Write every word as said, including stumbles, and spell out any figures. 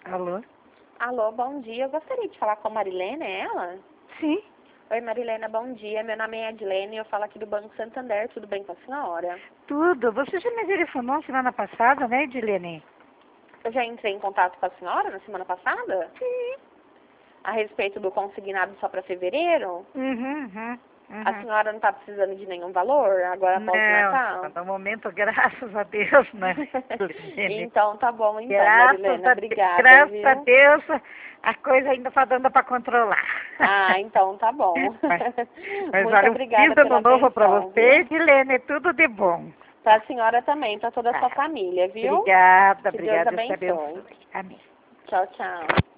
Alô? Alô, bom dia. Eu gostaria de falar com a Marilena, é ela? Sim. Oi, Marilena, bom dia. Meu nome é Edilene e eu falo aqui do Banco Santander. Tudo bem com a senhora? Tudo. Você já me telefonou semana passada, né, Edilene? Eu já entrei em contato com a senhora na semana passada? Sim. A respeito do consignado só para fevereiro? Uhum, uhum, A uhum. senhora não está precisando de nenhum valor agora após o Natal? Não, no momento, graças a Deus, né, Edilene? Então, tá bom então, Graças Marilena. a, Obrigada, graças a viu? Deus, a coisa ainda está dando para controlar. Ah, então tá bom. Mas, mas Muito olha, um obrigada feliz ano pela novo para atenção, você, viu? Edilene. Tudo de bom. Para a senhora também, para toda a sua Tá. família, viu? Obrigada, Que Deus obrigada. Deus te abençoe. abençoe. Amém. Tchau, tchau.